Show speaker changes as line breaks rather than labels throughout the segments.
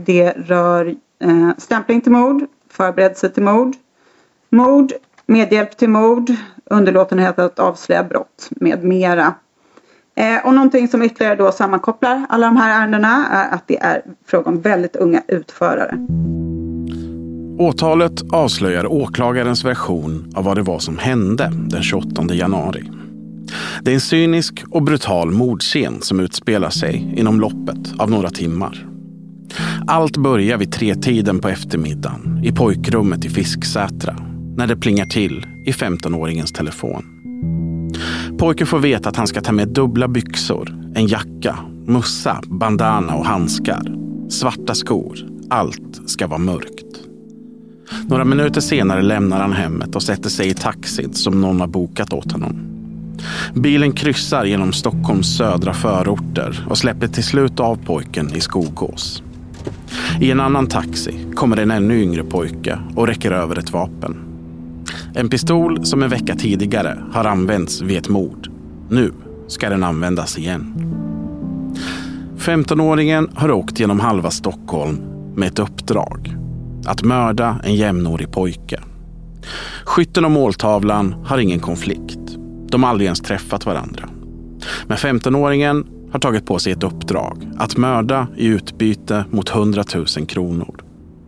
Det rör stämpling till mord, förberedelse till mord, medhjälp till mord, underlåtenhet att avslöja brott med mera. Och någonting som ytterligare då sammankopplar alla de här ärendena är att det är fråga om väldigt unga utförare.
Åtalet avslöjar åklagarens version av vad det var som hände den 28 januari. Det är en cynisk och brutal mordscen som utspelar sig inom loppet av några timmar. Allt börjar vid 3-tiden på eftermiddagen i pojkrummet i Fisksätra när det plingar till i 15-åringens telefon. Pojken får veta att han ska ta med dubbla byxor, en jacka, mussa, bandana och handskar, svarta skor. Allt ska vara mörkt. Några minuter senare lämnar han hemmet och sätter sig i taxin som någon har bokat åt honom. Bilen kryssar genom Stockholms södra förorter och släpper till slut av pojken i Skogås. I en annan taxi kommer en ännu yngre pojke och räcker över ett vapen. En pistol som en vecka tidigare har använts vid ett mord. Nu ska den användas igen. 15-åringen har åkt genom halva Stockholm med ett uppdrag. Att mörda en jämnårig pojke. Skytten och måltavlan har ingen konflikt. De har aldrig ens träffat varandra. Men 15-åringen har tagit på sig ett uppdrag. Att mörda i utbyte mot 100 000 kronor.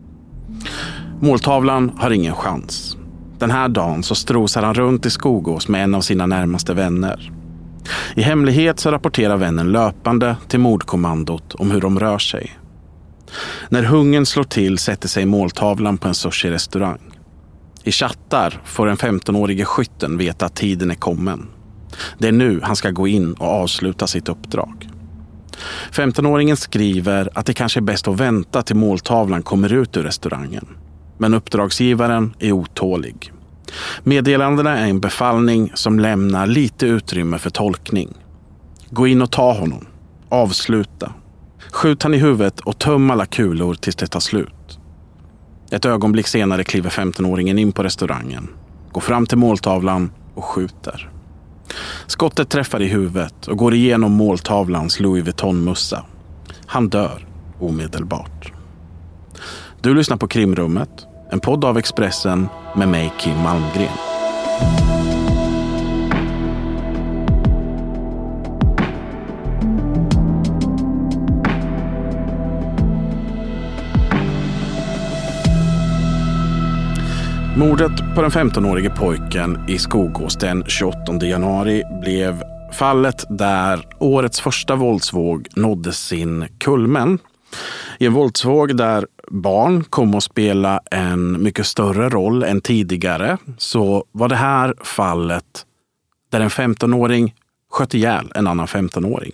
Måltavlan har ingen chans. Den här dagen så strosar han runt i Skogås med en av sina närmaste vänner. I hemlighet så rapporterar vännen löpande till mordkommandot om hur de rör sig. När hungern slår till sätter sig måltavlan på en sushi-restaurang. I chattar får den 15-årige skytten veta att tiden är kommen. Det är nu han ska gå in och avsluta sitt uppdrag. 15-åringen skriver att det kanske är bäst att vänta till måltavlan kommer ut ur restaurangen. Men uppdragsgivaren är otålig. Meddelandena är en befallning som lämnar lite utrymme för tolkning. Gå in och ta honom. Avsluta. Skjut han i huvudet och töm alla kulor tills det tar slut. Ett ögonblick senare kliver 15-åringen in på restaurangen. Går fram till måltavlan och skjuter. Skottet träffar i huvudet och går igenom måltavlans Louis Vuitton-mussa. Han dör omedelbart. Du lyssnar på Krimrummet, en podd av Expressen med mig Kim Malmgren. Mordet på den 15-årige pojken i Skogås den 28 januari blev fallet där årets första våldsvåg nådde sin kulmen. I en våldsvåg där barn kom att spela en mycket större roll än tidigare så var det här fallet där en 15-åring sköt ihjäl en annan 15-åring.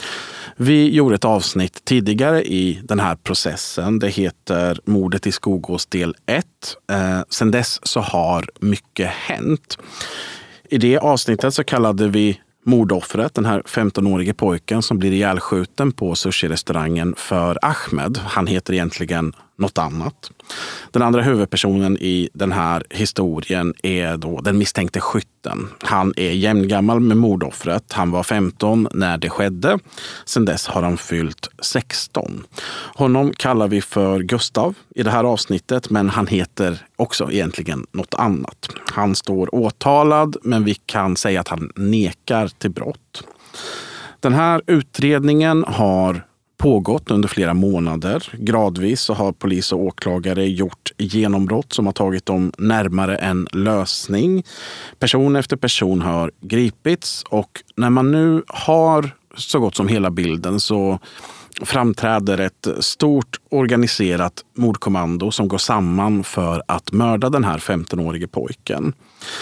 Vi gjorde ett avsnitt tidigare i den här processen. Det heter Mordet i Skogås del 1. Sen dess så har mycket hänt. I det avsnittet så kallade vi mordoffret, den här 15-årige pojken som blir ihjälskjuten på sushi-restaurangen för Ahmed. Han heter egentligen något annat. Den andra huvudpersonen i den här historien är då den misstänkte skytten. Han är jämngammal med mordoffret. Han var 15 när det skedde. Sen dess har han fyllt 16. Honom kallar vi för Gustav i det här avsnittet, men han heter också egentligen något annat. Han står åtalad, men vi kan säga att han nekar till brott. Den här utredningen har pågått under flera månader. Gradvis så har polis och åklagare gjort genombrott som har tagit dem närmare en lösning. Person efter person har gripits och när man nu har så gott som hela bilden så framträder ett stort organiserat mordkommando som går samman för att mörda den här 15-årige pojken.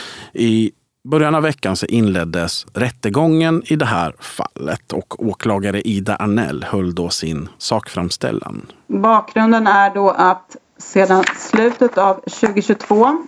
I början av veckan så inleddes rättegången i det här fallet och åklagare Ida Arnell höll då sin sakframställan.
Bakgrunden är då att sedan slutet av 2022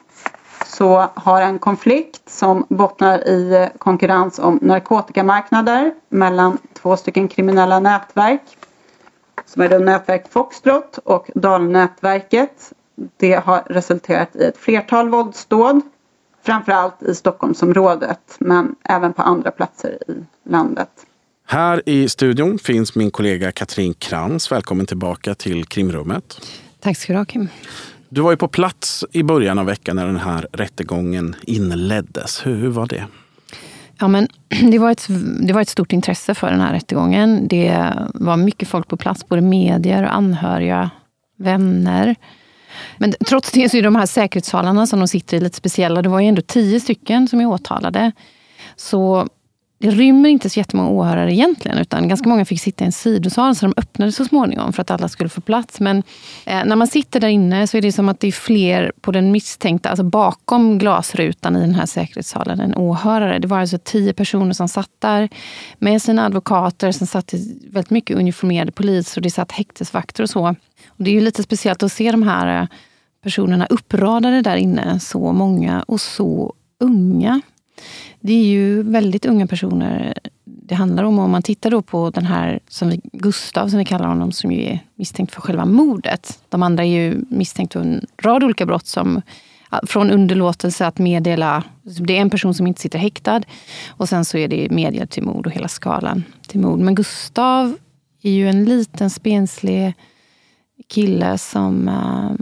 så har en konflikt som bottnar i konkurrens om narkotikamarknader mellan 2 stycken kriminella nätverk som är då nätverk Foxtrot och Dalnätverket. Det har resulterat i ett flertal våldsdåd. Framförallt i Stockholmsområdet, men även på andra platser i landet.
Här i studion finns min kollega Katrin Krantz. Välkommen tillbaka till Krimrummet.
Tack ska du ha, Kim.
Du var ju på plats i början av veckan när den här rättegången inleddes. Hur var det?
Ja, men det var ett stort intresse för den här rättegången. Det var mycket folk på plats, både medier och anhöriga, vänner. Men trots det så är de här säkerhetssalarna som de sitter i lite speciella. Det var ju ändå 10 stycken som är åtalade. Så det rymmer inte så jättemånga åhörare egentligen, utan ganska många fick sitta i en sidosal, så de öppnade så småningom för att alla skulle få plats. Men när man sitter där inne så är det som att det är fler på den misstänkta, alltså bakom glasrutan i den här säkerhetssalen, än åhörare. Det var alltså 10 personer som satt där med sina advokater, som satt väldigt mycket uniformerade polis, och det satt häktesvakter och så. Och det är ju lite speciellt att se de här personerna uppradade där inne, så många och så unga. Det är ju väldigt unga personer det handlar om man tittar då på den här Gustav, som vi kallar honom, som ju är misstänkt för själva mordet. De andra är ju misstänkt för en rad olika brott, som från underlåtelse att meddela, det är en person som inte sitter häktad, och sen så är det medel till mord och hela skalan till mord. Men Gustav är ju en liten spenslig kille som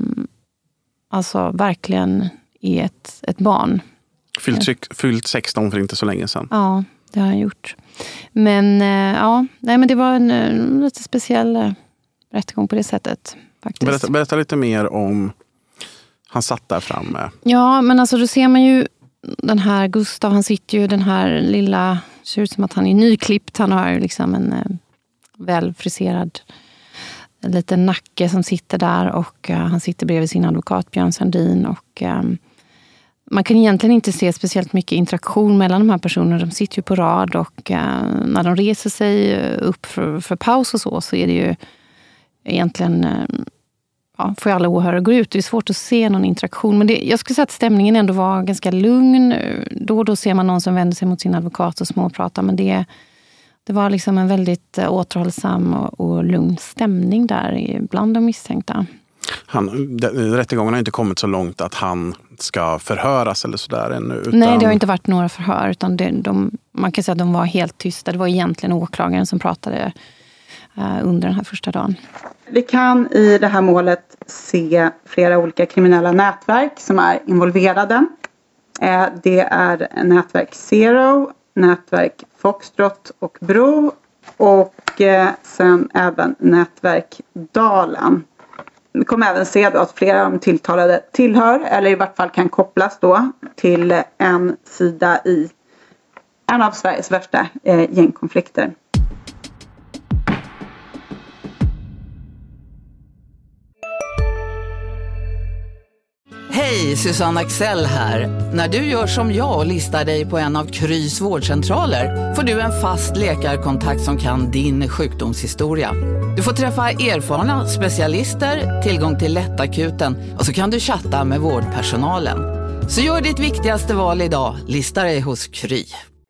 alltså verkligen är ett barn.
Fyllt 16 för inte så länge sedan.
Ja, det har han gjort. Men men det var en lite speciell rättegång på det sättet faktiskt.
Berätta lite mer om han satt där framme.
Ja, men alltså då ser man ju den här Gustav, han sitter ju den här lilla, ser ut som att han är nyklippt. Han har ju liksom en välfriserad liten nacke som sitter där, och han sitter bredvid sin advokat Björn Sandin, och man kan egentligen inte se speciellt mycket interaktion mellan de här personerna. De sitter ju på rad, och när de reser sig upp för paus och så är det ju egentligen, får alla åhörare gå ut. Det är svårt att se någon interaktion. Men jag skulle säga att stämningen ändå var ganska lugn. Då ser man någon som vänder sig mot sin advokat och småpratar. Men det var liksom en väldigt återhållsam och lugn stämning där bland de misstänkta.
Rättegången har inte kommit så långt att han ska förhöras eller sådär ännu. Utan...
Nej, det har inte varit några förhör, utan man kan säga att de var helt tysta. Det var egentligen åklagaren som pratade under den här första dagen.
Vi kan i det här målet se flera olika kriminella nätverk som är involverade. Det är nätverk Zero, nätverk Foxtrot och Bro, och sen även nätverk Dalen. Vi kommer även se då att flera av de tilltalade tillhör, eller i vart fall kan kopplas då till en sida i en av Sveriges värsta gängkonflikter.
Hej, Susanne Axel här. När du gör som jag och listar dig på en av Krys vårdcentraler får du en fast läkarkontakt som kan din sjukdomshistoria. Du får träffa erfarna specialister, tillgång till lättakuten, och så kan du chatta med vårdpersonalen. Så gör ditt viktigaste val idag, lista dig hos Kry.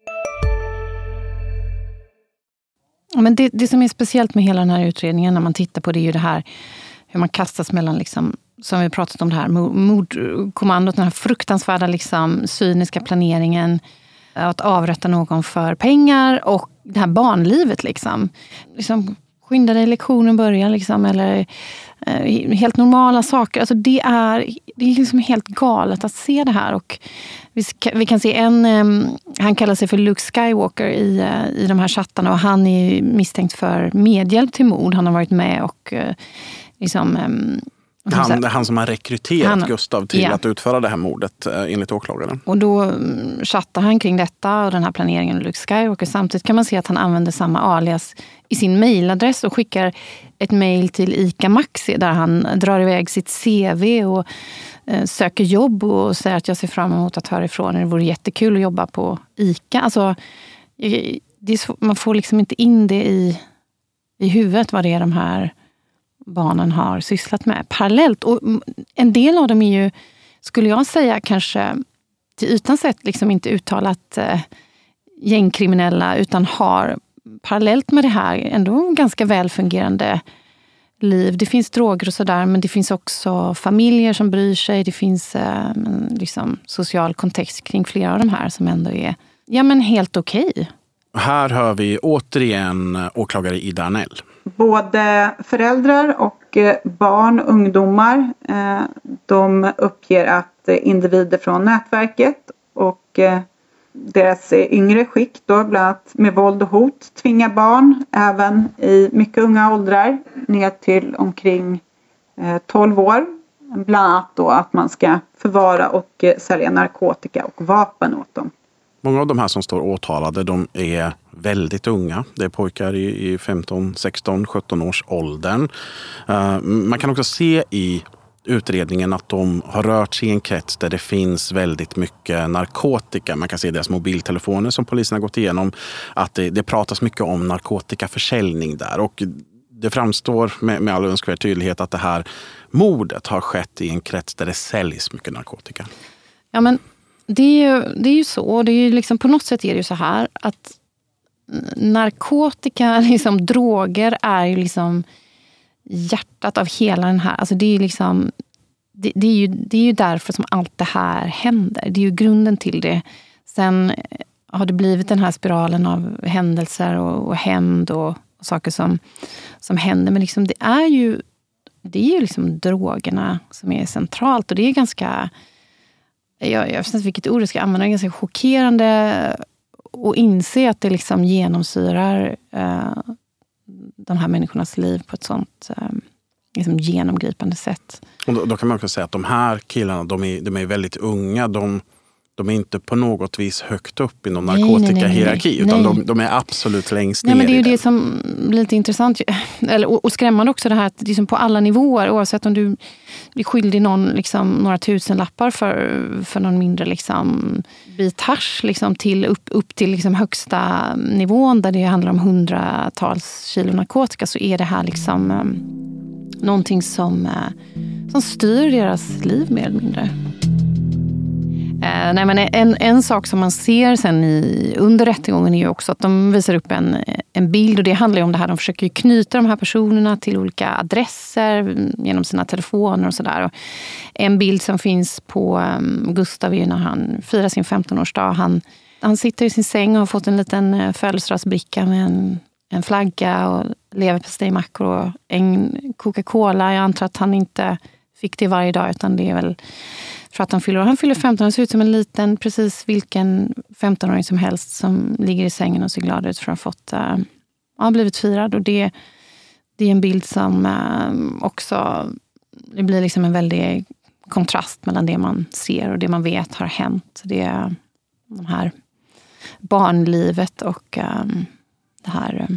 Men det som är speciellt med hela den här utredningen när man tittar på det är ju det här hur man kastas mellan, liksom, som vi pratat om, det här mordkommandot, den här fruktansvärda liksom, cyniska planeringen att avrätta någon för pengar, och det här barnlivet liksom skynda dig, lektionen börjar liksom, eller helt normala saker. Alltså det är liksom helt galet att se det här, och vi kan se han kallar sig för Luke Skywalker i de här chattarna, och han är misstänkt för medhjälp till mord. Han har varit med och
han som har rekryterat Gustav till att utföra det här mordet enligt åklagaren.
Och då chattar han kring detta och den här planeringen av Luke Skywalker. Samtidigt kan man se att han använder samma alias i sin mejladress och skickar ett mejl till ICA Maxi där han drar iväg sitt CV och söker jobb och säger att jag ser fram emot att höra ifrån. Det vore jättekul att jobba på ICA. Alltså, man får liksom inte in det i huvudet vad det är de här barnen har sysslat med parallellt. Och en del av dem är ju, skulle jag säga, kanske till ytan sett liksom inte uttalat gängkriminella, utan har parallellt med det här ändå ganska välfungerande liv. Det finns droger och sådär, men det finns också familjer som bryr sig. Det finns liksom social kontext kring flera av de här som ändå är helt okej.
Här hör vi återigen åklagare Ida Arnell.
Både föräldrar och barn och ungdomar, de uppger att individer från nätverket och deras yngre skikt då, bland annat med våld och hot, tvingar barn även i mycket unga åldrar ner till omkring 12 år. Bland annat då att man ska förvara och sälja narkotika och vapen åt dem.
Många av de här som står åtalade, de är väldigt unga. Det är pojkar i 15, 16, 17 års åldern. Man kan också se i utredningen att de har rört sig i en krets där det finns väldigt mycket narkotika. Man kan se deras mobiltelefoner som polisen har gått igenom. Att det pratas mycket om narkotikaförsäljning där. Och det framstår med all önskvärd tydlighet att det här mordet har skett i en krets där det säljs mycket narkotika. Ja, men
det är ju så. Det är ju liksom, på något sätt är det ju så här att narkotika, liksom droger, är ju liksom hjärtat av hela den här. Alltså det är liksom, det är ju därför som allt det här händer. Det är ju grunden till det. Sen har det blivit den här spiralen av händelser och hämnd och saker som händer. Men liksom det är ju liksom drogerna som är centralt. Och det är ganska, jag vet inte vilket ord jag ska använda, det är ganska chockerande att inse att det liksom genomsyrar de här människornas liv på ett sånt liksom genomgripande sätt.
Och då kan man också säga att de här killarna, de är väldigt unga. De är inte på något vis högt upp i någon narkotikahierarki, utan de är absolut längst ner.
Men det är ju det som blir lite intressant och skrämmande också, det här att liksom på alla nivåer, oavsett om du blir skyldig någon liksom några tusenlappar för någon mindre liksom bit hasch liksom till upp till liksom högsta nivån där det handlar om hundratals kilo narkotika, så är det här liksom någonting som styr deras liv mer eller mindre. Nej, men en sak som man ser sen under rättegången är ju också att de visar upp en bild, och det handlar ju om det här, de försöker ju knyta de här personerna till olika adresser genom sina telefoner och sådär. En bild som finns på Gustav är när han firar sin 15-årsdag. Han sitter i sin säng och har fått en liten födelsedagsbricka med en flagga och leverpastejmackor och en Coca-Cola. Jag antar att han inte fick det varje dag, utan det är väl för att han fyller 15. Han ser ut som en liten, precis vilken 15-åring som helst som ligger i sängen och ser glad ut för att ha blivit firad. Och det är en bild som också, det blir liksom en väldig kontrast mellan det man ser och det man vet har hänt. Det är de här barnlivet och det här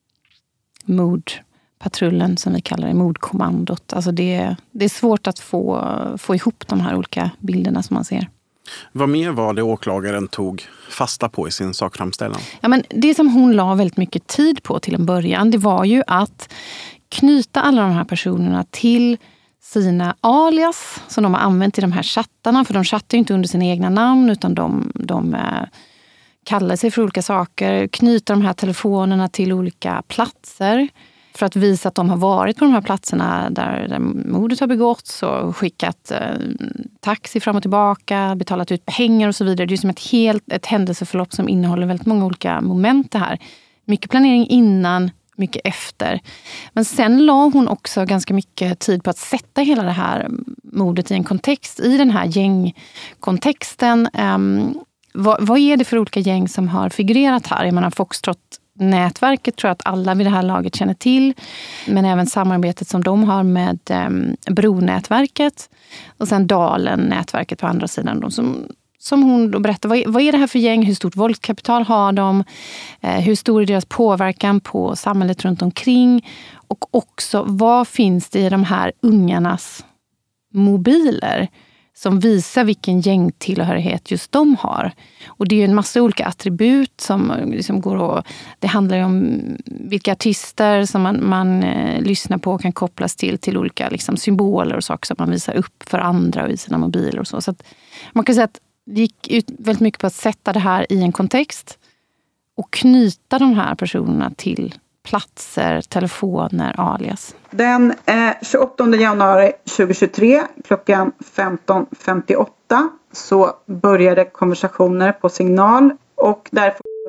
mordpatrullen som vi kallar det, mordkommandot. Alltså det är svårt att få ihop de här olika bilderna som man ser.
Vad mer var det åklagaren tog fasta på i sin sakframställan?
Ja, men det som hon la väldigt mycket tid på till en början, det var ju att knyta alla de här personerna till sina alias som de har använt i de här chattarna. För de chattar ju inte under sina egna namn, utan de kallar sig för olika saker. Knyta de här telefonerna till olika platser för att visa att de har varit på de här platserna där mordet har begåtts och skickat taxi fram och tillbaka, betalat ut pengar och så vidare. Det är som ett händelseförlopp som innehåller väldigt många olika moment det här. Mycket planering innan, mycket efter. Men sen la hon också ganska mycket tid på att sätta hela det här mordet i en kontext. I den här gängkontexten. Vad är det för olika gäng som har figurerat här? Jag menar, Foxtrot-nätverket tror jag att alla vid det här laget känner till. Men även samarbetet som de har med Bronätverket. Och sen Dalen-nätverket på andra sidan. Som hon då berättar, vad är det här för gäng? Hur stort våldskapital har de? Hur stor är deras påverkan på samhället runt omkring? Och också, vad finns det i de här ungarnas mobiler som visar vilken gängtillhörighet just de har? Och det är ju en massa olika attribut som liksom går att, det handlar ju om vilka artister som man lyssnar på och kan kopplas till olika liksom symboler och saker som man visar upp för andra och i sina mobiler och så. Så att man kan säga att det gick ut väldigt mycket på att sätta det här i en kontext och knyta de här personerna till platser, telefoner, alias.
Den 28 januari 2023 klockan 15.58 så började konversationer på Signal och därför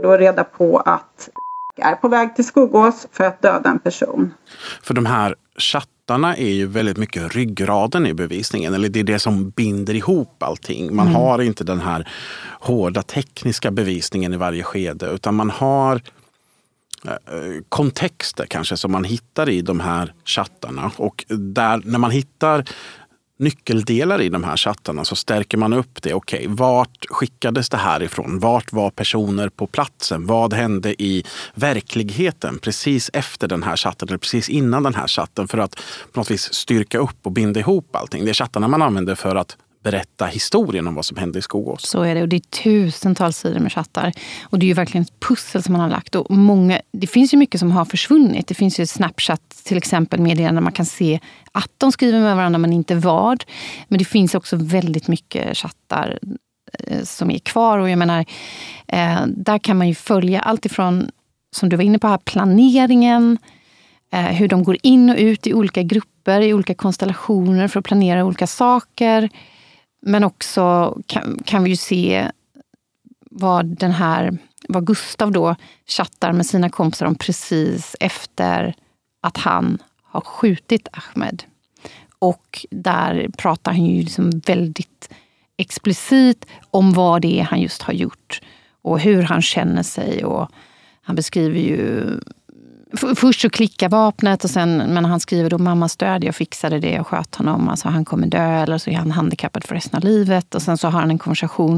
då reda på att är på väg till Skogås för att döda en person.
För de här chattarna är ju väldigt mycket ryggraden i bevisningen. Eller det är det som binder ihop allting. Man har inte den här hårda tekniska bevisningen i varje skede. Utan man har kontexter kanske som man hittar i de här chattarna. Och där, när man hittar nyckeldelar i de här chattarna så stärker man upp det. Okej, vart skickades det här ifrån? Vart var personer på platsen? Vad hände i verkligheten precis efter den här chatten eller precis innan den här chatten för att på något vis styrka upp och binda ihop allting? Det är chattarna man använder för att berätta historien om vad som hände i Skogås.
Så är det, och det är tusentals sidor med chattar. Och det är ju verkligen ett pussel som man har lagt. Och det finns ju mycket som har försvunnit. Det finns ju Snapchat till exempel meddelanden där man kan se att de skriver med varandra men inte vad. Men det finns också väldigt mycket chattar som är kvar. Och jag menar, där kan man ju följa allt ifrån, som du var inne på här, planeringen. Hur de går in och ut i olika grupper, i olika konstellationer för att planera olika saker. Men också kan vi ju se vad Gustav då chattar med sina kompisar om precis efter att han har skjutit Ahmed. Och där pratar han ju liksom väldigt explicit om vad det är han just har gjort. Och hur han känner sig. Och han beskriver ju... Först så klickar vapnet och sen, men han skriver då mammas död, jag fixade det och sköt honom, alltså han kommer dö eller så är han handikappad för resten av livet. Och sen så har han en konversation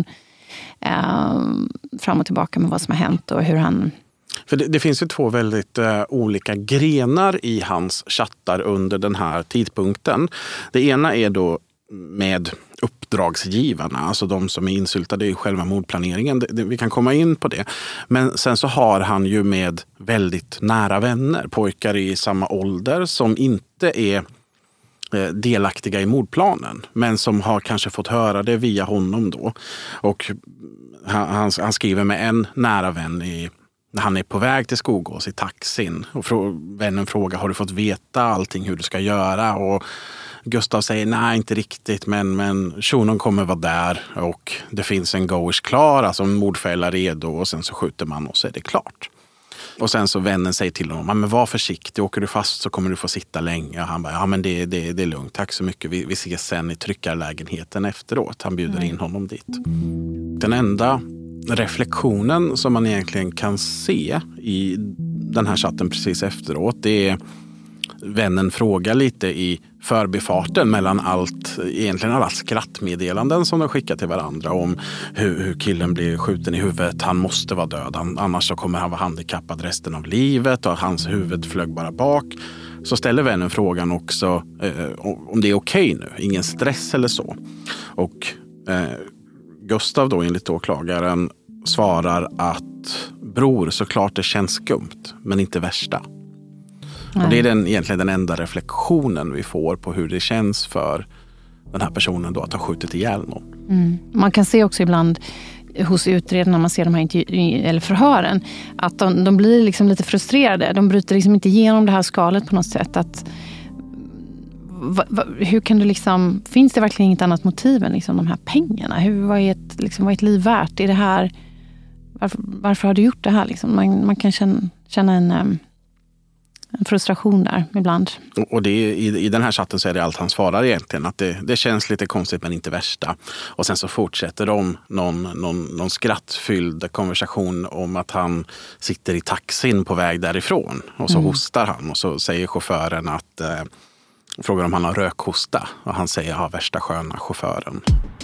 fram och tillbaka med vad som har hänt och hur han...
För det finns ju två väldigt olika grenar i hans chattar under den här tidpunkten. Det ena är då med uppdragsgivarna, alltså de som är insyltade i själva mordplaneringen. Vi kan komma in på det. Men sen så har han ju med väldigt nära vänner, pojkar i samma ålder som inte är delaktiga i mordplanen, men som har kanske fått höra det via honom då. Och han skriver med en nära vän när han är på väg till Skogås i taxin och vännen frågar, har du fått veta allting hur du ska göra? Och Gustav säger nej, inte riktigt, men shunon kommer vara där och det finns en goish klar, alltså en mordfälla redo, och sen så skjuter man och så är det klart. Och sen så vännen säger till honom, men var försiktig, åker du fast så kommer du få sitta länge. Och han bara, ja men det är lugnt, tack så mycket, vi ses sen i tryckarlägenheten efteråt. Han bjuder in honom dit. Den enda reflektionen som man egentligen kan se i den här chatten precis efteråt, det är vännen frågar lite i förbifarten mellan egentligen alla skrattmeddelanden som de skickar till varandra om hur killen blir skjuten i huvudet, han måste vara död, annars så kommer han vara handikappad resten av livet och hans huvud flög bara bak. Så ställer vännen frågan också om det är okej nu, ingen stress eller så. Och Gustav då enligt åklagaren svarar att bror, såklart det känns skumt men inte värsta. Och det är egentligen den enda reflektionen vi får på hur det känns för den här personen då att ha skjutit ihjäl någon.
Man kan se också ibland hos utredarna, man ser de här eller förhören, att de blir liksom lite frustrerade. De bryter liksom inte igenom det här skalet på något sätt. Att, hur kan du liksom, finns det verkligen inget annat motiv än liksom de här pengarna? Vad är ett liv värt? Är det här, varför har du gjort det här? Liksom? Man kan känna en frustration där ibland.
Och det är, i den här chatten så är det allt han svarar egentligen. Att det känns lite konstigt men inte värsta. Och sen så fortsätter de någon skrattfylld konversation om att han sitter i taxin på väg därifrån. Och så hostar han och så säger chauffören att frågar om han har rökhosta. Och han säger ja, värsta sköna chauffören.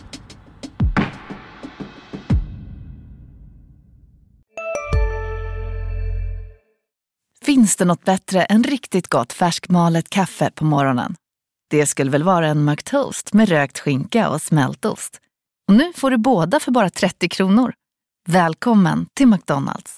Finns det något bättre än riktigt gott färskmalet kaffe på morgonen? Det skulle väl vara en McToast med rökt skinka och smältost. Och nu får du båda för bara 30 kronor. Välkommen till McDonald's.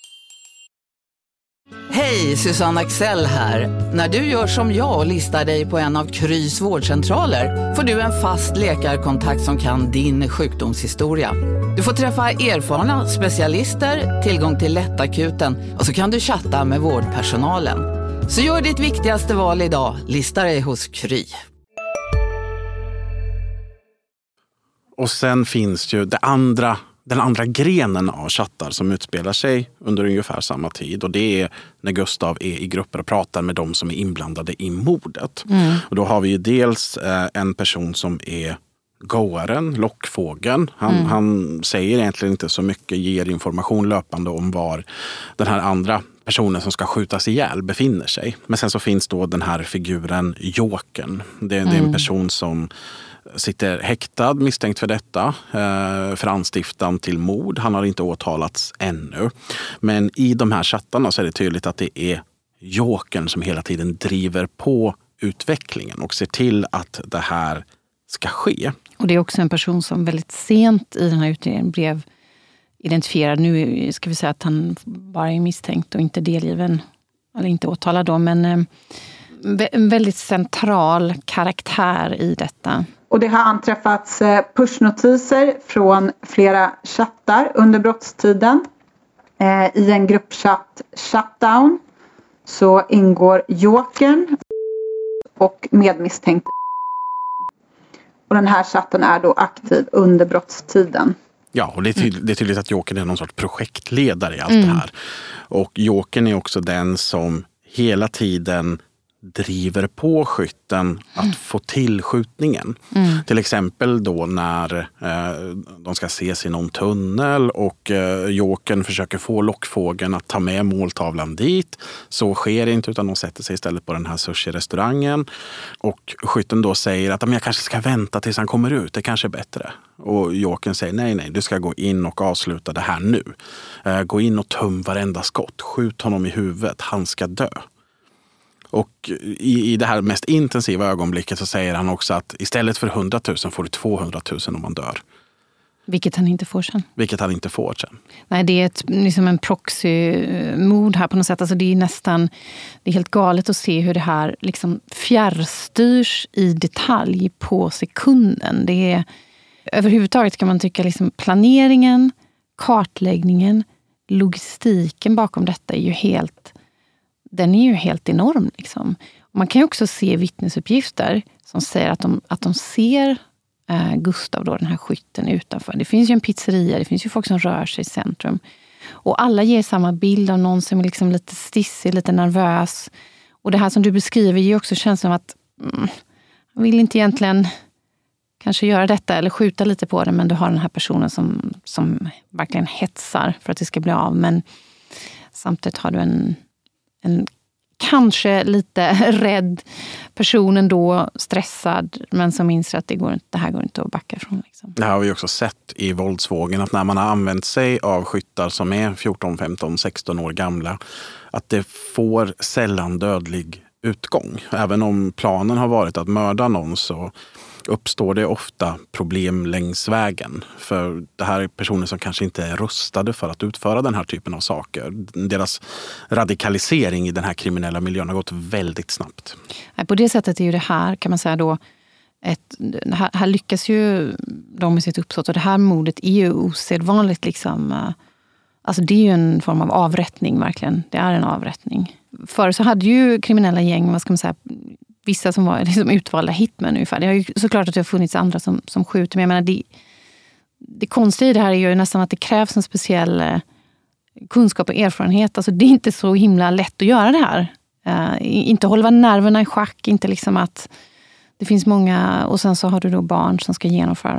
Hej, Susanne Axel här. När du gör som jag och listar dig på en av Krys vårdcentraler får du en fast läkarkontakt som kan din sjukdomshistoria. Du får träffa erfarna specialister, tillgång till lättakuten och så kan du chatta med vårdpersonalen. Så gör ditt viktigaste val idag, lista dig hos Kry.
Och sen finns ju det andra den andra grenen av chattar som utspelar sig under ungefär samma tid. Och det är när Gustav är i grupper och pratar med de som är inblandade i mordet. Och då har vi ju dels en person som är goaren, lockfågeln. Han säger egentligen inte så mycket, ger information löpande om var den här andra personen som ska skjutas ihjäl befinner sig. Men sen så finns då den här figuren Jokern. Det är en person som sitter häktad, misstänkt för detta, för anstiftan till mord. Han har inte åtalats ännu. Men i de här chattarna så är det tydligt att det är Jokern som hela tiden driver på utvecklingen och ser till att det här ska ske.
Och det är också en person som väldigt sent i den här utredningen blev identifierad. Nu ska vi säga att han bara är misstänkt och inte delgiven, eller inte åtalad då, men en väldigt central karaktär i detta.
Och det har anträffats pushnotiser från flera chattar under brottstiden. I en gruppchatt Shutdown så ingår Jokern och medmisstänkt. Och den här chatten är då aktiv under brottstiden.
Ja, och det är tydligt att Jokern är någon sorts projektledare i allt det här. Och Jokern är också den som hela tiden driver på skytten att få till skjutningen. Till exempel då när de ska ses i någon tunnel och Jokern försöker få lockfågeln att ta med måltavlan dit. Så sker det inte, utan de sätter sig istället på den här sushi-restaurangen. Och skytten då säger att jag kanske ska vänta tills han kommer ut, det kanske är bättre. Och Jokern säger nej, du ska gå in och avsluta det här nu. Gå in och töm varenda skott, skjut honom i huvudet, han ska dö. Och i det här mest intensiva ögonblicket så säger han också att istället för 100 000 får du 200 000 om man dör.
Vilket han inte får sen.
Nej,
det är liksom en proxymord här på något sätt. Alltså det är helt galet att se hur det här liksom fjärrstyrs i detalj på sekunden. Det är, överhuvudtaget kan man tycka liksom planeringen, kartläggningen, logistiken bakom detta är ju helt enorm. Liksom. Och man kan ju också se vittnesuppgifter som säger att de ser Gustav, då, den här skytten utanför. Det finns ju en pizzeria, det finns ju folk som rör sig i centrum. Och alla ger samma bild av någon som är liksom lite stissig, lite nervös. Och det här som du beskriver ger också känslan av att jag vill inte egentligen kanske göra detta eller skjuta lite på det, men du har den här personen som verkligen hetsar för att det ska bli av. Men samtidigt har du en kanske lite rädd person ändå, stressad, men som inser att det här går inte att backa från. Liksom.
Det här har vi också sett i våldsvågen, att när man har använt sig av skyttar som är 14, 15, 16 år gamla, att det får sällan dödlig utgång. Även om planen har varit att mörda någon så uppstår det ofta problem längs vägen. För det här är personer som kanske inte är rustade för att utföra den här typen av saker. Deras radikalisering i den här kriminella miljön har gått väldigt snabbt.
På det sättet är ju det här, kan man säga då, här lyckas ju de med sitt uppsåt. Och det här mordet är ju osedvanligt liksom. Alltså det är ju en form av avrättning verkligen. Det är en avrättning. Förr så hade ju kriminella gäng, vad ska man säga, vissa som var liksom utvalda hitmen ungefär. Det har ju såklart att det har funnits andra som skjuter. Men jag menar, det konstiga i det här är ju nästan att det krävs en speciell kunskap och erfarenhet. Alltså det är inte så himla lätt att göra det här. Inte hålla nerverna i schack. Inte liksom att det finns många. Och sen så har du då barn som ska genomföra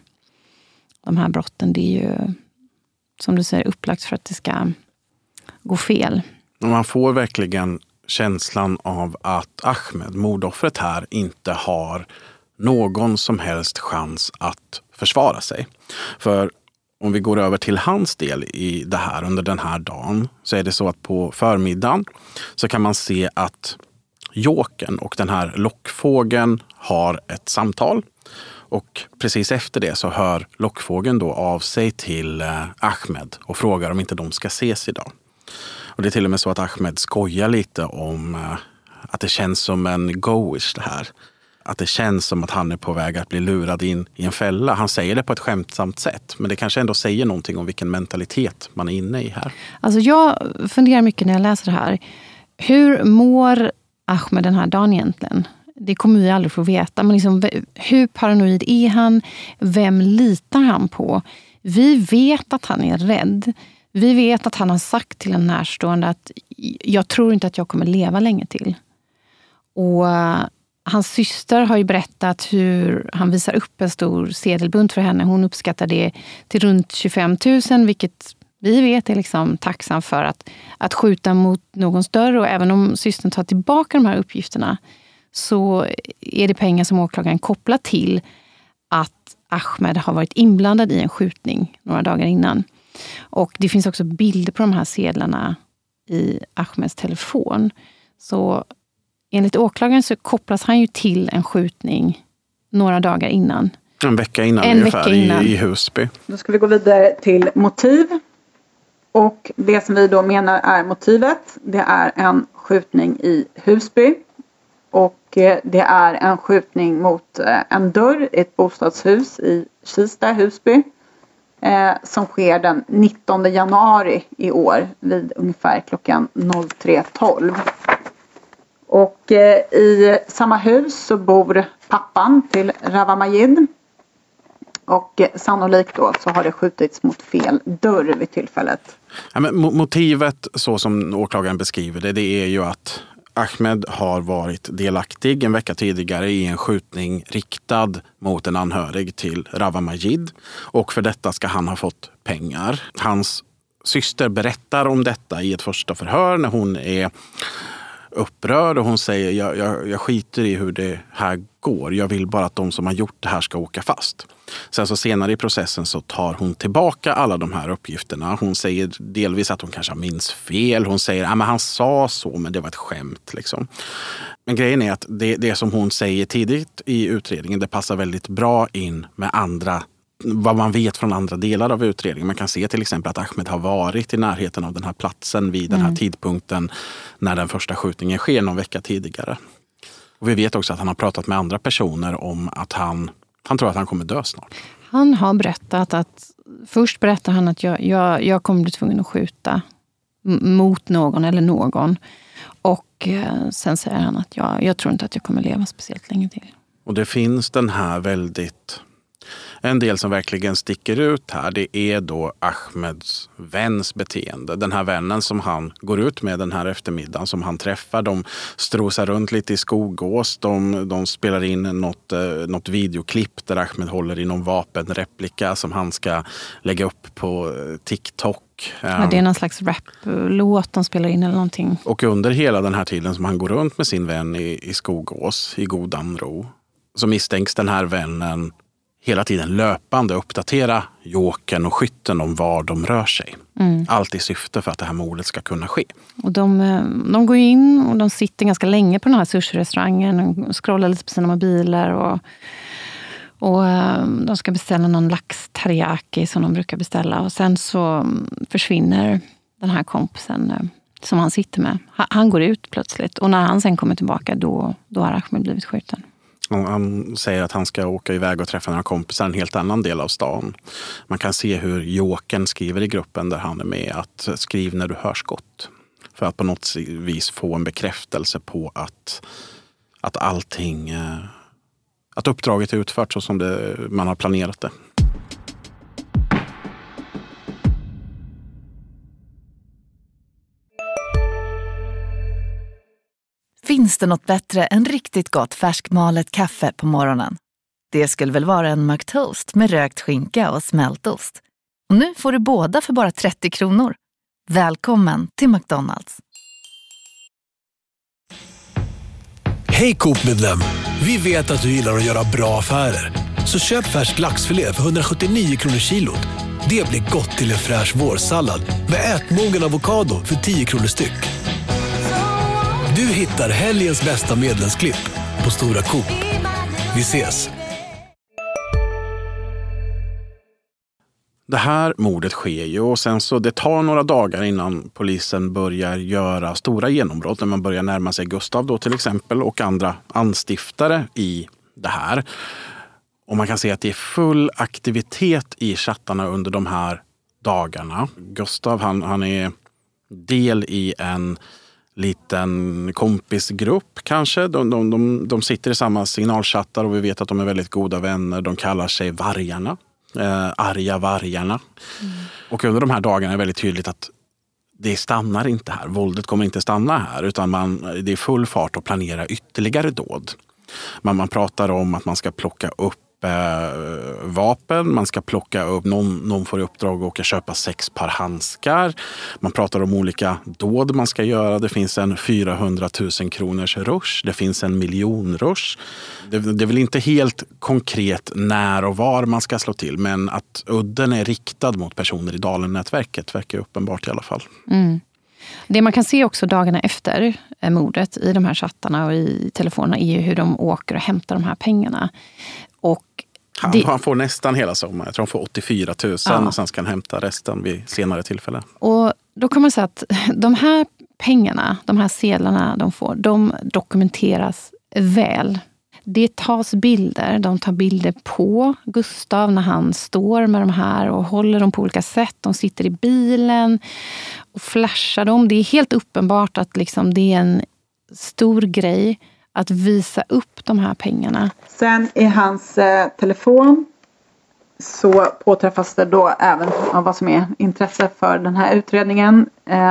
de här brotten. Det är ju, som du säger, upplagt för att det ska gå fel.
Och man får verkligen känslan av att Ahmed, mordoffret här, inte har någon som helst chans att försvara sig. För om vi går över till hans del i det här under den här dagen, så är det så att på förmiddagen så kan man se att Jokern och den här lockfågeln har ett samtal. Och precis efter det så hör lockfågeln då av sig till Ahmed och frågar om inte de ska ses idag. Och det är till och med så att Ahmed skojar lite om att det känns som en goish det här. Att det känns som att han är på väg att bli lurad in i en fälla. Han säger det på ett skämtsamt sätt. Men det kanske ändå säger någonting om vilken mentalitet man är inne i här. Alltså
jag funderar mycket när jag läser det här. Hur mår Ahmed den här dagen egentligen? Det kommer vi aldrig få veta. Men liksom, hur paranoid är han? Vem litar han på? Vi vet att han är rädd. Vi vet att han har sagt till en närstående att jag tror inte att jag kommer leva länge till. Och hans syster har ju berättat hur han visar upp en stor sedelbunt för henne. Hon uppskattar det till runt 25 000, vilket vi vet är liksom tacksam för att skjuta mot någon större. Och även om systern tar tillbaka de här uppgifterna så är det pengar som åklagaren kopplar till att Ahmed har varit inblandad i en skjutning några dagar innan. Och det finns också bilder på de här sedlarna i Ahmeds telefon. Så enligt åklagaren så kopplas han ju till en skjutning några dagar innan.
En vecka innan i Husby.
Då ska vi gå vidare till motiv. Och det som vi då menar är motivet, det är en skjutning i Husby. Och det är en skjutning mot en dörr i ett bostadshus i Kista, Husby. Som sker den 19 januari i år vid ungefär klockan 03.12. Och i samma hus så bor pappan till Rawa Majid. Och sannolikt då så har det skjutits mot fel dörr vid tillfället.
Ja, men motivet så som åklagaren beskriver det är ju att Ahmed har varit delaktig en vecka tidigare i en skjutning riktad mot en anhörig till Rawa Majid. Och för detta ska han ha fått pengar. Hans syster berättar om detta i ett första förhör när hon är upprörd och hon säger jag skiter i hur det här går. Jag vill bara att de som har gjort det här ska åka fast. Sen så senare i processen så tar hon tillbaka alla de här uppgifterna. Hon säger delvis att hon kanske minns fel. Hon säger men han sa så men det var ett skämt liksom. Men grejen är att det som hon säger tidigt i utredningen det passar väldigt bra in med vad man vet från andra delar av utredningen. Man kan se till exempel att Ahmed har varit i närheten av den här platsen vid den här tidpunkten när den första skjutningen sker någon vecka tidigare. Och vi vet också att han har pratat med andra personer om att han tror att han kommer dö snart.
Han har berättat att, först berättar han att jag kommer bli tvungen att skjuta mot någon eller någon. Och sen säger han att jag tror inte att jag kommer leva speciellt länge till.
Och det finns den här en del som verkligen sticker ut här, det är då Ahmeds väns beteende. Den här vännen som han går ut med den här eftermiddagen, som han träffar, de strosar runt lite i Skogås, de spelar in något videoklipp där Ahmed håller i någon vapenreplika som han ska lägga upp på TikTok.
Ja, det är någon slags rap-låt de spelar in eller någonting.
Och under hela den här tiden som han går runt med sin vän i Skogås, i godan ro, så misstänks den här vännen hela tiden löpande uppdatera jokern och skytten om var de rör sig. Allt i syfte för att det här mordet ska kunna ske.
Och de går in och de sitter ganska länge på den här sushi-restaurangen och scrollar lite på sina mobiler och de ska beställa någon lax teriyaki som de brukar beställa. Och sen så försvinner den här kompisen som han sitter med. Han går ut plötsligt och när han sen kommer tillbaka då har Ahmed blivit skjuten.
Han säger att han ska åka iväg och träffa några kompisar i en helt annan del av stan. Man kan se hur jokern skriver i gruppen där han är med att skriv när du hör skott. För att på något vis få en bekräftelse på att allting, att uppdraget är utfört så som man har planerat det.
Finns det något bättre än riktigt gott färskmalet kaffe på morgonen? Det skulle väl vara en McToast med rökt skinka och smältost. Och nu får du båda för bara 30 kronor. Välkommen till McDonald's.
Hej Coop-medlem! Vi vet att du gillar att göra bra affärer. Så köp färsk laxfilé för 179 kronor kilot. Det blir gott till en fräsch vårsallad med ätmogen avokado för 10 kronor styck. Du hittar helgens bästa medlemsklipp på Stora Coop. Vi ses!
Det här mordet sker ju och sen så det tar några dagar innan polisen börjar göra stora genombrott. När man börjar närma sig Gustav då till exempel och andra anstiftare i det här. Och man kan se att det är full aktivitet i chattarna under de här dagarna. Gustav han är del i en liten kompisgrupp kanske. De sitter i samma signalchattar och vi vet att de är väldigt goda vänner. De kallar sig Vargarna. arga vargarna. Och under de här dagarna är det väldigt tydligt att det stannar inte här. Våldet kommer inte stanna här, utan det är full fart att planera ytterligare dåd. Man pratar om att man ska plocka upp vapen, man ska plocka upp, någon får i uppdrag att åka köpa 6 par handskar. Man pratar om olika dåd man ska göra. Det finns en 400 000 kronors rush, det finns en miljonrush. Det är väl inte helt konkret när och var man ska slå till, men att udden är riktad mot personer i Dalen-nätverket verkar uppenbart i alla fall.
Det man kan se också dagarna efter mordet i de här chattarna och i telefonerna är ju hur de åker och hämtar de här pengarna. Och
han får nästan hela sommaren. Jag tror han får 84 000 och sen ska han hämta resten vid senare tillfälle.
Och då kan man säga att de här pengarna, de här sedlarna de får, de dokumenteras väl. Det tas bilder, de tar bilder på Gustav när han står med de här och håller dem på olika sätt. De sitter i bilen och flashar dem. Det är helt uppenbart att liksom det är en stor grej att visa upp de här pengarna.
Sen i hans telefon så påträffas det då även av vad som är intresse för den här utredningen.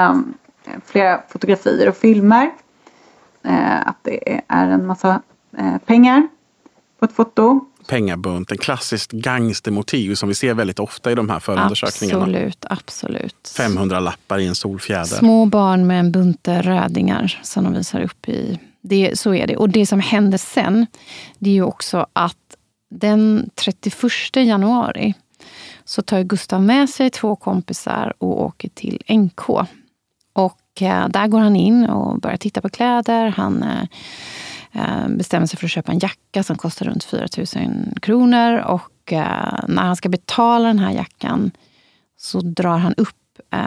Flera fotografier och filmer. Att det är en massa pengar på ett foto.
Pengabunt, en klassiskt gangstermotiv som vi ser väldigt ofta i de här förundersökningarna.
Absolut.
500 lappar i en solfjäder.
Små barn med en bunte rödingar som de visar upp i. Så är det. Och det som händer sen, det är ju också att den 31 januari så tar Gustav med sig 2 kompisar och åker till NK. Och där går han in och börjar titta på kläder. Han bestämmer sig för att köpa en jacka som kostar runt 4 000 kronor. Och när han ska betala den här jackan så drar han upp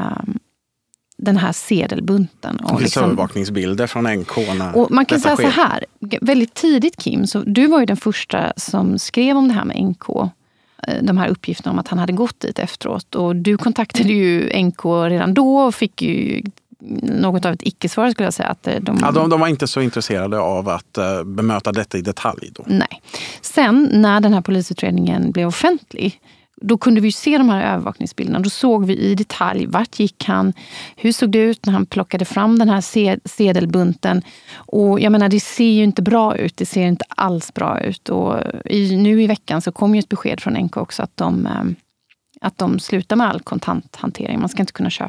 den här sedelbunten. Och
det finns övervakningsbilder från NK.
Och man kan säga så här, väldigt tidigt Kim, så du var ju den första som skrev om det här med NK. De här uppgifterna om att han hade gått dit efteråt. Och du kontaktade ju NK redan då och fick ju något av ett icke-svar skulle jag säga. Att
de var inte så intresserade av att bemöta detta i detalj då.
Nej. Sen när den här polisutredningen blev offentlig, då kunde vi ju se de här övervakningsbilderna. Då såg vi i detalj vart gick han, hur såg det ut när han plockade fram den här sedelbunten. Och jag menar, det ser ju inte bra ut. Det ser inte alls bra ut. Och nu i veckan så kom ju ett besked från NK också att de slutar med all kontanthantering. Man ska inte kunna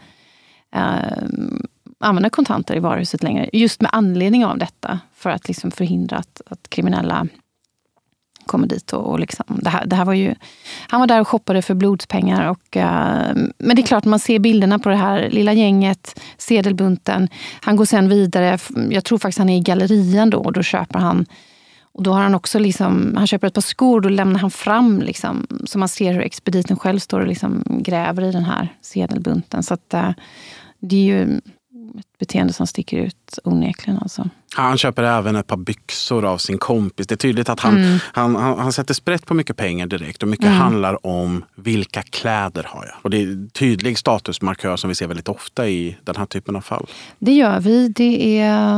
använda kontanter i varuhuset längre. Just med anledning av detta. För att liksom förhindra att kriminella kommer dit och liksom, det här var ju, han var där och shoppade för blodspengar och men det är klart, man ser bilderna på det här lilla gänget, sedelbunten, han går sen vidare, jag tror faktiskt han är i gallerian då och då köper han, och då har han också liksom, han köper ett par skor, då lämnar han fram liksom, så man ser hur expediten själv står och liksom gräver i den här sedelbunten, så att det är ju ett beteende som sticker ut onekligen alltså.
Han köper även ett par byxor av sin kompis. Det är tydligt att han sätter sprätt på mycket pengar direkt och mycket handlar om vilka kläder har jag. Och det är en tydlig statusmarkör som vi ser väldigt ofta i den här typen av fall.
Det gör vi. Det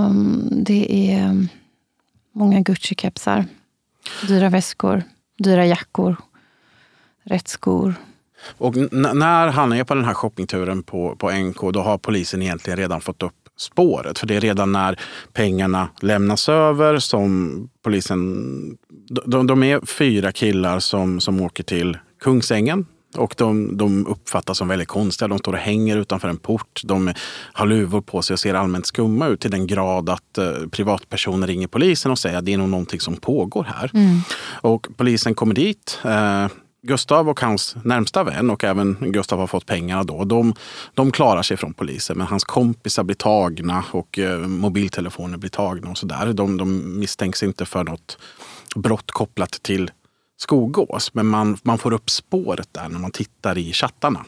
är många Gucci-kepsar, dyra väskor, dyra jackor, rätt skor.
Och när han är på den här shoppingturen på NK, då har polisen egentligen redan fått upp spåret. För det är redan när pengarna lämnas över som polisen... De är 4 killar som åker till Kungsängen. Och de uppfattas som väldigt konstiga. De står och hänger utanför en port. De har luvor på sig och ser allmänt skumma ut till den grad att privatpersoner ringer polisen och säger att det är nog någonting som pågår här. Och polisen kommer dit... Gustav och hans närmsta vän, och även Gustav har fått pengarna då, de klarar sig från polisen, men hans kompisar blir tagna och mobiltelefoner blir tagna och sådär. De misstänks inte för något brott kopplat till Skogås, men man får upp spåret där när man tittar i chattarna.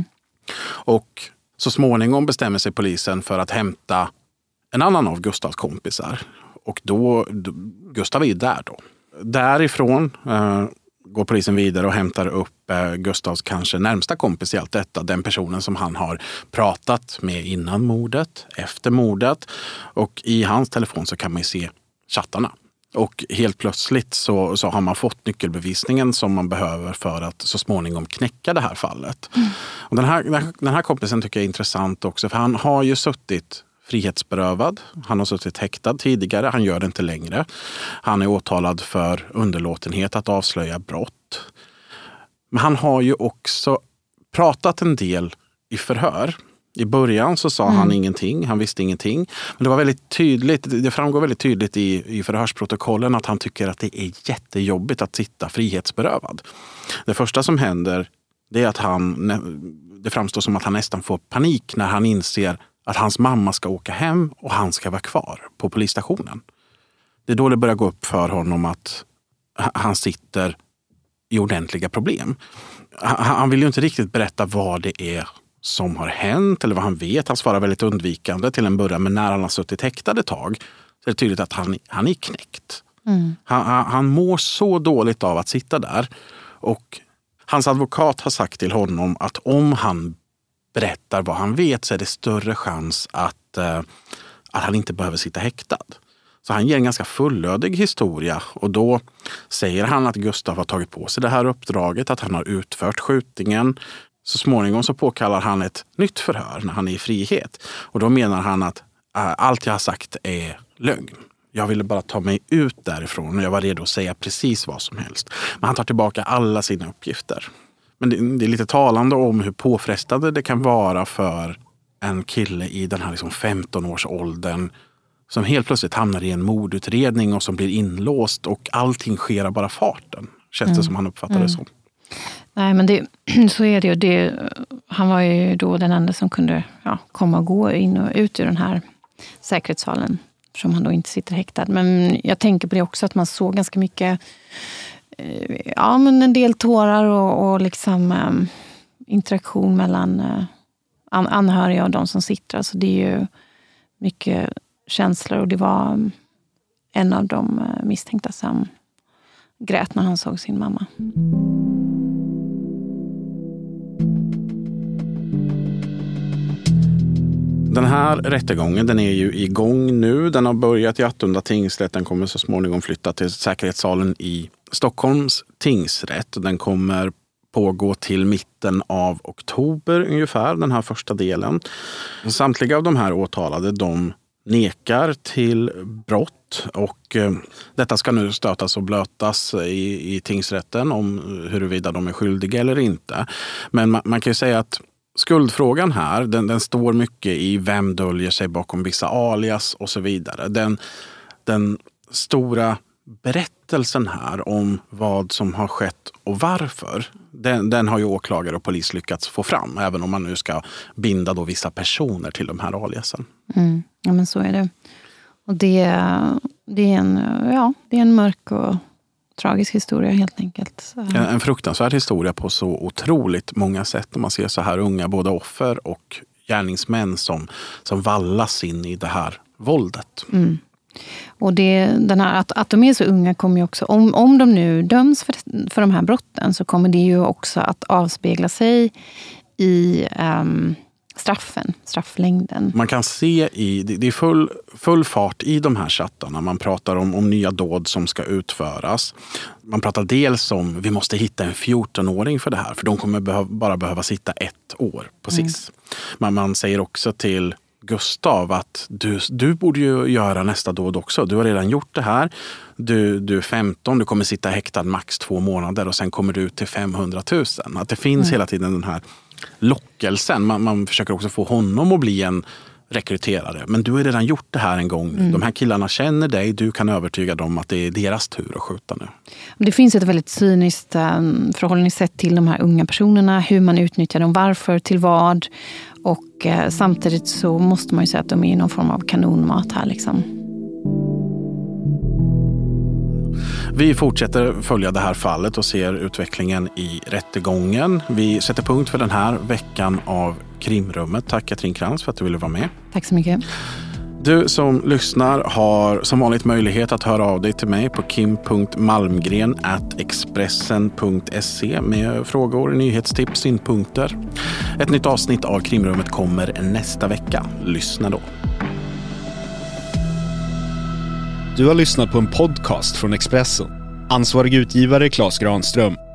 Och så småningom bestämmer sig polisen för att hämta en annan av Gustavs kompisar, och då Gustav är ju där då. Därifrån går polisen vidare och hämtar upp Gustavs kanske närmsta kompis i allt detta. Den personen som han har pratat med innan mordet, efter mordet. Och i hans telefon så kan man ju se chattarna. Och helt plötsligt så har man fått nyckelbevisningen som man behöver för att så småningom knäcka det här fallet. Och den här kompisen tycker jag är intressant också, för han har ju suttit frihetsberövad. Han har suttit häktad tidigare, han gör det inte längre. Han är åtalad för underlåtenhet att avslöja brott. Men han har ju också pratat en del i förhör. I början så sa han ingenting, han visste ingenting. Men det var väldigt tydligt, det framgår väldigt tydligt i förhörsprotokollen att han tycker att det är jättejobbigt att sitta frihetsberövad. Det första som händer, det är att det framstår som att han nästan får panik när han inser att hans mamma ska åka hem och han ska vara kvar på polisstationen. Det är då det börjar gå upp för honom att han sitter i ordentliga problem. Han vill ju inte riktigt berätta vad det är som har hänt eller vad han vet. Han svarar väldigt undvikande till en början, men när han har suttit häktad ett tag så är det tydligt att han är knäckt. Han mår så dåligt av att sitta där, och hans advokat har sagt till honom att om han berättar vad han vet så är det större chans att han inte behöver sitta häktad. Så han ger en ganska fullödig historia, och då säger han att Gustav har tagit på sig det här uppdraget, att han har utfört skjutningen. Så småningom så påkallar han ett nytt förhör när han är i frihet. Och då menar han att allt jag har sagt är lögn. Jag ville bara ta mig ut därifrån och jag var redo att säga precis vad som helst. Men han tar tillbaka alla sina uppgifter. Men det är lite talande om hur påfrestande det kan vara för en kille i den här 15-årsåldern som helt plötsligt hamnar i en mordutredning och som blir inlåst, och allting sker av bara farten. Känns det som han uppfattar det som.
Nej, men så är det ju. Han var ju då den enda som kunde komma och gå in och ut ur den här säkerhetssalen, som han då inte sitter häktad. Men jag tänker på det också, att man såg ganska mycket, men en del tårar och liksom interaktion mellan anhöriga och de som sitter. Alltså det är ju mycket känslor, och det var en av de misstänkta som grät när han såg sin mamma.
Den här rättegången, den är ju igång nu. Den har börjat i Attunda tingsrätt. Den kommer så småningom flytta till säkerhetssalen i Stockholms tingsrätt. Den kommer pågå till mitten av oktober ungefär, den här första delen. Samtliga av de här åtalade, de nekar till brott, och detta ska nu stötas och blötas i tingsrätten om huruvida de är skyldiga eller inte. Men man kan ju säga att skuldfrågan här, den står mycket i vem döljer sig bakom vissa alias och så vidare. Den stora berättelsen här om vad som har skett och varför, den har ju åklagare och polis lyckats få fram, även om man nu ska binda då vissa personer till de här aliasen.
Ja, men så är det. Och det är en mörk och tragisk historia helt enkelt.
En fruktansvärd historia på så otroligt många sätt, när man ser så här unga, både offer och gärningsmän som vallas in i det här våldet.
Och den här, att de är så unga kommer ju också, om de nu döms för de här brotten, så kommer det ju också att avspegla sig i strafflängden.
Man kan se det är full fart i de här chattarna. Man pratar om nya dåd som ska utföras. Man pratar dels om vi måste hitta en 14-åring för det här, för de kommer bara behöva sitta 1 år på SIS. Men man säger också till Gustav att du borde ju göra nästa dåd också. Du har redan gjort det här. Du är 15, du kommer sitta häktad max 2 månader och sen kommer du ut till 500 000. Att det finns hela tiden den här lockelsen. Man försöker också få honom att bli en rekryterare. Men du har redan gjort det här en gång. De här killarna känner dig. Du kan övertyga dem att det är deras tur att skjuta nu.
Det finns ett väldigt cyniskt förhållningssätt till de här unga personerna. Hur man utnyttjar dem, varför, till vad. Och samtidigt så måste man ju säga att de är någon form av kanonmat här liksom.
Vi fortsätter följa det här fallet och ser utvecklingen i rättegången. Vi sätter punkt för den här veckan av Krimrummet. Tack Katrin Krantz för att du ville vara med.
Tack så mycket.
Du som lyssnar har som vanligt möjlighet att höra av dig till mig på kim.malmgren@expressen.se med frågor, nyhetstips, synpunkter. Ett nytt avsnitt av Krimrummet kommer nästa vecka. Lyssna då.
Du har lyssnat på en podcast från Expressen. Ansvarig utgivare Claes Granström.